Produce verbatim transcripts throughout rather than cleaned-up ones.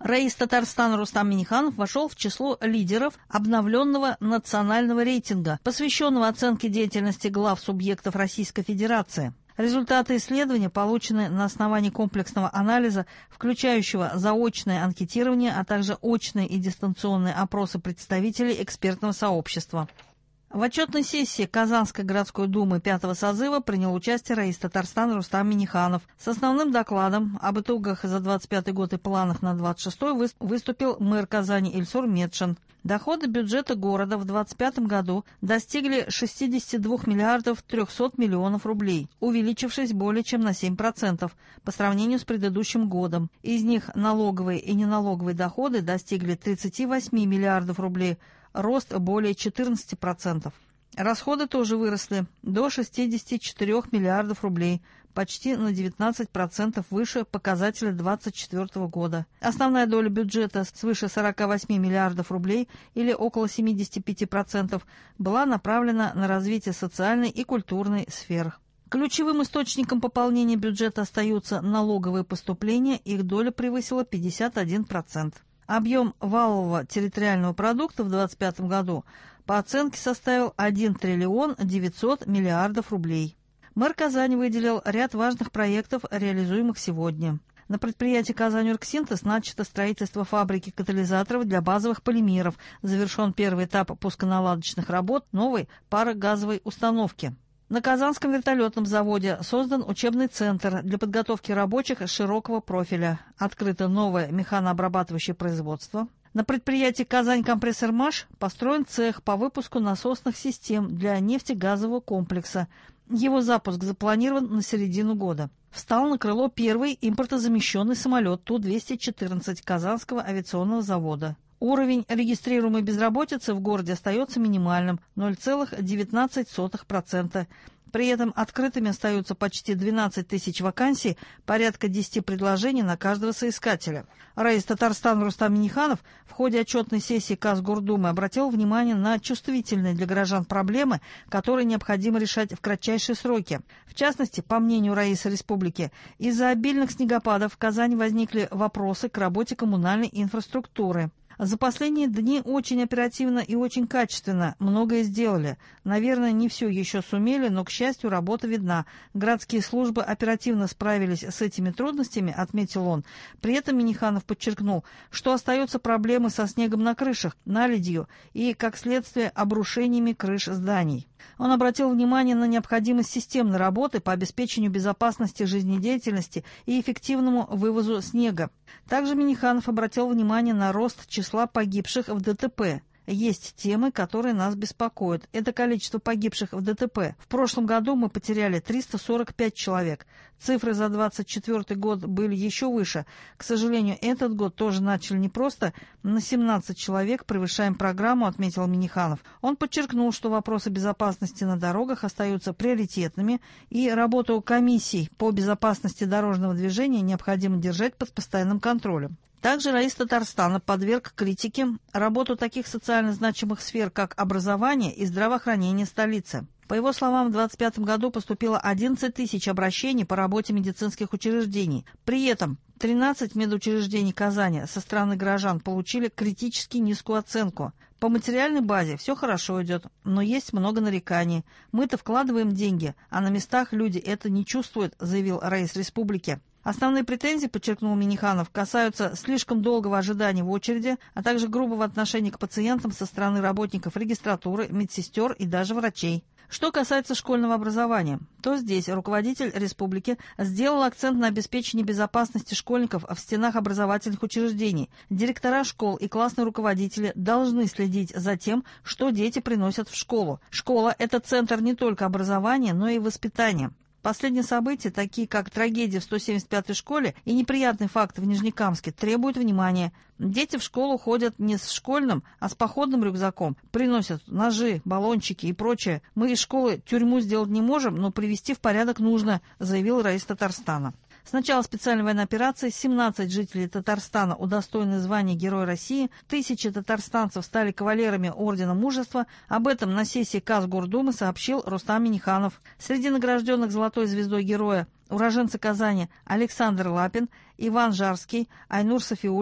Раис Татарстана Рустам Минниханов вошел в число лидеров обновленного национального рейтинга, посвященного оценке деятельности глав субъектов Российской Федерации. Результаты исследования получены на основании комплексного анализа, включающего заочное анкетирование, а также очные и дистанционные опросы представителей экспертного сообщества. В отчетной сессии Казанской городской думы пятого созыва принял участие Раис Татарстана Рустам Минниханов. С основным докладом об итогах за двадцать пятый год и планах на двадцать шестой выступил мэр Казани Ильсур Метшин. Доходы бюджета города в двадцать пятом году достигли шестидесяти двух миллиардов трехсот миллионов рублей, увеличившись более чем на семь процентов по сравнению с предыдущим годом. Из них налоговые и неналоговые доходы достигли тридцати восьми миллиардов рублей, рост более четырнадцати процентов. Расходы тоже выросли до шестидесяти четырёх миллиардов рублей, почти на девятнадцать процентов выше показателя двадцать четвёртого года. Основная доля бюджета свыше сорока восьми миллиардов рублей или около семидесяти пяти процентов была направлена на развитие социальной и культурной сфер. Ключевым источником пополнения бюджета остаются налоговые поступления, их доля превысила пятьдесят один процент. Объем валового территориального продукта в двадцать пятом году по оценке составил один триллион девятьсот миллиардов рублей. Мэр Казани выделил ряд важных проектов, реализуемых сегодня. На предприятии «Казань-Оргсинтез» начато строительство фабрики катализаторов для базовых полимеров, завершен первый этап пусконаладочных работ новой парогазовой установки. На Казанском вертолетном заводе создан учебный центр для подготовки рабочих широкого профиля. Открыто новое механообрабатывающее производство. На предприятии «Казань-Компрессормаш» построен цех по выпуску насосных систем для нефтегазового комплекса. Его запуск запланирован на середину года. Встал на крыло первый импортозамещенный самолет Ту двести четырнадцать Казанского авиационного завода. Уровень регистрируемой безработицы в городе остается минимальным – ноль целых девятнадцать сотых процента. При этом открытыми остаются почти двенадцать тысяч вакансий, порядка десяти предложений на каждого соискателя. Раис Татарстана Рустам Минниханов в ходе отчетной сессии Казгордумы обратил внимание на чувствительные для горожан проблемы, которые необходимо решать в кратчайшие сроки. В частности, по мнению Раиса Республики, из-за обильных снегопадов в Казани возникли вопросы к работе коммунальной инфраструктуры. За последние дни очень оперативно и очень качественно многое сделали. Наверное, не все еще сумели, но, к счастью, работа видна. Городские службы оперативно справились с этими трудностями, отметил он. При этом Минниханов подчеркнул, что остаются проблемы со снегом на крышах, наледью и, как следствие, обрушениями крыш зданий. Он обратил внимание на необходимость системной работы по обеспечению безопасности жизнедеятельности и эффективному вывозу снега. Также Минниханов обратил внимание на рост числа погибших в ДТП. Есть темы, которые нас беспокоят. Это количество погибших в ДТП. В прошлом году мы потеряли триста сорок пять человек. Цифры за двадцать четвёртый год были еще выше. К сожалению, этот год тоже начали непросто. На семнадцать человек превышаем программу, отметил Минниханов. Он подчеркнул, что вопросы безопасности на дорогах остаются приоритетными, и работу комиссий по безопасности дорожного движения необходимо держать под постоянным контролем. Также Раис Татарстана подверг критике работу таких социально значимых сфер, как образование и здравоохранение столицы. По его словам, в двадцать пятом году поступило одиннадцать тысяч обращений по работе медицинских учреждений. При этом тринадцать медучреждений Казани со стороны горожан получили критически низкую оценку. По материальной базе все хорошо идет, но есть много нареканий. Мы-то вкладываем деньги, а на местах люди это не чувствуют, заявил Раис Республики. Основные претензии, подчеркнул Минниханов, касаются слишком долгого ожидания в очереди, а также грубого отношения к пациентам со стороны работников регистратуры, медсестер и даже врачей. Что касается школьного образования, то здесь руководитель республики сделал акцент на обеспечении безопасности школьников в стенах образовательных учреждений. Директора школ и классные руководители должны следить за тем, что дети приносят в школу. Школа – это центр не только образования, но и воспитания. Последние события, такие как трагедия в сто семьдесят пятой школе и неприятный факт в Нижнекамске, требуют внимания. Дети в школу ходят не с школьным, а с походным рюкзаком. Приносят ножи, баллончики и прочее. Мы из школы тюрьму сделать не можем, но привести в порядок нужно, заявил Раис Татарстана. С начала специальной военной операции семнадцать жителей Татарстана удостоены звания Героя России, тысячи татарстанцев стали кавалерами Ордена Мужества. Об этом на сессии Казгордумы сообщил Рустам Минниханов. Среди награжденных Золотой звездой Героя уроженцы Казани Александр Лапин, Иван Жарский, Айнур Софиулин,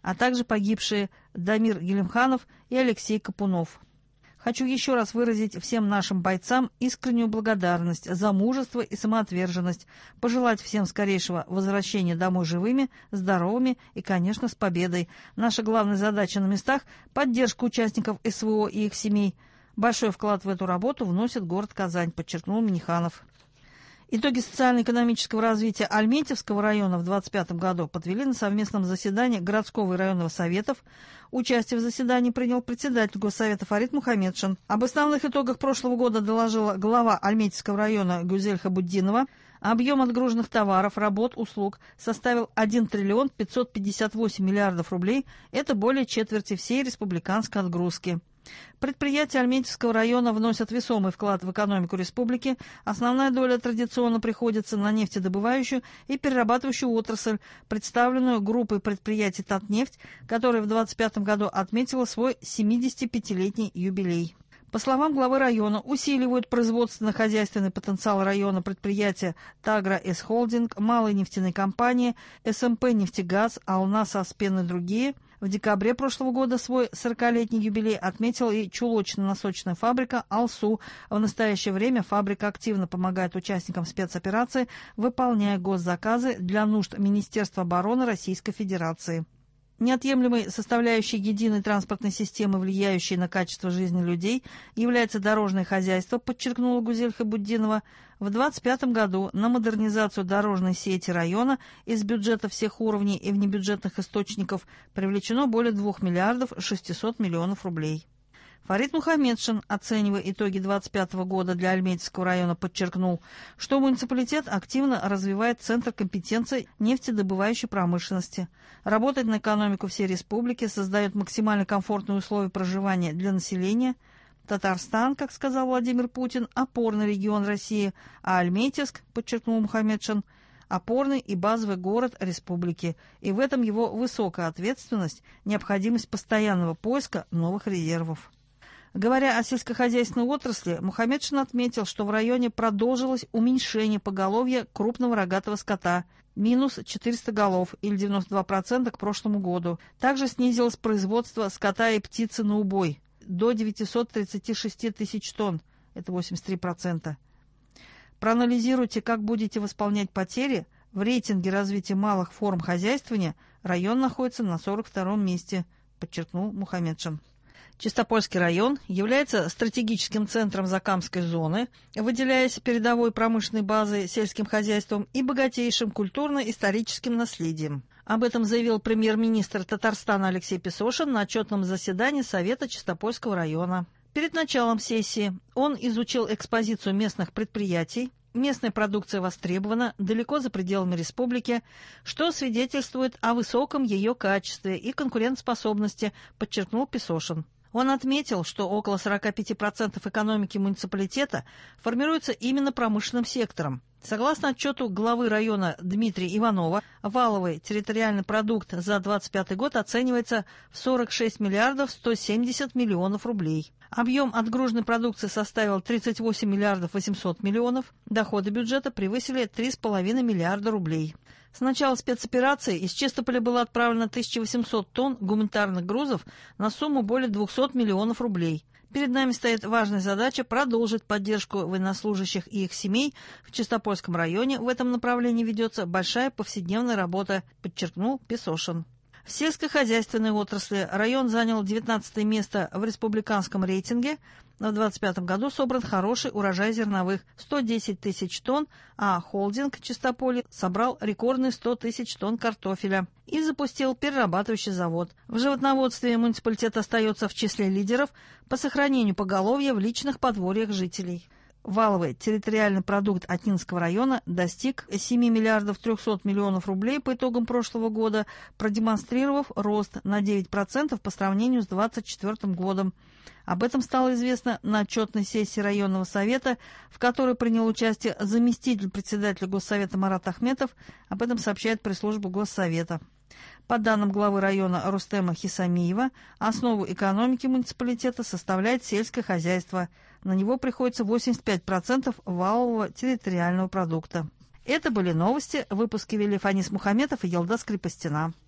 а также погибшие Дамир Гелимханов и Алексей Капунов. Хочу еще раз выразить всем нашим бойцам искреннюю благодарность за мужество и самоотверженность, пожелать всем скорейшего возвращения домой живыми, здоровыми и, конечно, с победой. Наша главная задача на местах – поддержка участников СВО и их семей. Большой вклад в эту работу вносит город Казань, подчеркнул Миниханов. Итоги социально-экономического развития Альметьевского района в двадцать пятом году подвели на совместном заседании городского и районного советов. Участие в заседании принял председатель Госсовета Фарид Мухамедшин. Об основных итогах прошлого года доложила глава Альметьевского района Гюзель Хабуддинова. Объем отгруженных товаров, работ, услуг составил один триллион пятьсот пятьдесят восемь миллиардов рублей. Это более четверти всей республиканской отгрузки. Предприятия Альметьевского района вносят весомый вклад в экономику республики. Основная доля традиционно приходится на нефтедобывающую и перерабатывающую отрасль, представленную группой предприятий «Татнефть», которая в двадцать пятом году отметила свой семидесятипятилетний юбилей. По словам главы района, усиливают производственно-хозяйственный потенциал района предприятия «Тагра С Холдинг», малые нефтяные компании, эс эм пэ «Нефтегаз», «Ална», «Саспен» и другие. В декабре прошлого года свой сорокалетний юбилей отметила и чулочно-носочная фабрика «Алсу». В настоящее время фабрика активно помогает участникам спецоперации, выполняя госзаказы для нужд Министерства обороны Российской Федерации. Неотъемлемой составляющей единой транспортной системы, влияющей на качество жизни людей, является дорожное хозяйство, подчеркнула Гюзель Хабуддинова. В двадцать пятом году на модернизацию дорожной сети района из бюджета всех уровней и внебюджетных источников привлечено более двух миллиардов шестисот миллионов рублей. Фарид Мухамедшин, оценивая итоги двадцать пятого года для Альметьевского района, подчеркнул, что муниципалитет активно развивает центр компетенций нефтедобывающей промышленности, работает на экономику всей республики, создает максимально комфортные условия проживания для населения. Татарстан, как сказал Владимир Путин, опорный регион России, а Альметьевск, подчеркнул Мухамедшин, опорный и базовый город республики, и в этом его высокая ответственность, необходимость постоянного поиска новых резервов. Говоря о сельскохозяйственной отрасли, Мухамедшин отметил, что в районе продолжилось уменьшение поголовья крупного рогатого скота – минус четыреста голов или девяносто два процента к прошлому году. Также снизилось производство скота и птицы на убой до девятисот тридцати шести тысяч тонн – это восемьдесят три процента. Проанализируйте, как будете восполнять потери. В рейтинге развития малых форм хозяйствования район находится на сорок втором месте, подчеркнул Мухамедшин. Чистопольский район является стратегическим центром Закамской зоны, выделяясь передовой промышленной базой, сельским хозяйством и богатейшим культурно-историческим наследием. Об этом заявил премьер-министр Татарстана Алексей Песошин на отчетном заседании Совета Чистопольского района. Перед началом сессии он изучил экспозицию местных предприятий. Местная продукция востребована далеко за пределами республики, что свидетельствует о высоком ее качестве и конкурентоспособности, подчеркнул Песошин. Он отметил, что около сорока пяти процентов экономики муниципалитета формируется именно промышленным сектором. Согласно отчету главы района Дмитрия Иванова, валовый территориальный продукт за двадцать пятый год оценивается в сорок шесть миллиардов сто семьдесят миллионов рублей. Объем отгруженной продукции составил тридцать восемь миллиардов восемьсот миллионов, доходы бюджета превысили три с половиной миллиарда рублей. С начала спецоперации из Чистополя было отправлено тысяча восемьсот тонн гуманитарных грузов на сумму более двухсот миллионов рублей. Перед нами стоит важная задача продолжить поддержку военнослужащих и их семей. В Чистопольском районе в этом направлении ведется большая повседневная работа, подчеркнул Песошин. В сельскохозяйственной отрасли район занял девятнадцатое место в республиканском рейтинге. В двадцать пятом году собран хороший урожай зерновых – сто десять тысяч тонн, а холдинг Чистополье собрал рекордные сто тысяч тонн картофеля и запустил перерабатывающий завод. В животноводстве муниципалитет остается в числе лидеров по сохранению поголовья в личных подворьях жителей. Валовый территориальный продукт Атинского района достиг семи миллиардов трехсот миллионов рублей по итогам прошлого года, продемонстрировав рост на девять процентов по сравнению с двадцать четвёртым годом. Об этом стало известно на отчетной сессии районного совета, в которой принял участие заместитель председателя Госсовета Марат Ахметов. Об этом сообщает пресс-служба Госсовета. По данным главы района Рустема Хисамиева, основу экономики муниципалитета составляет сельское хозяйство. На него приходится восемьдесят пять процентов валового территориального продукта. Это были новости. Выпуски вели Фанис Мухаметов и Елдас Крепостина.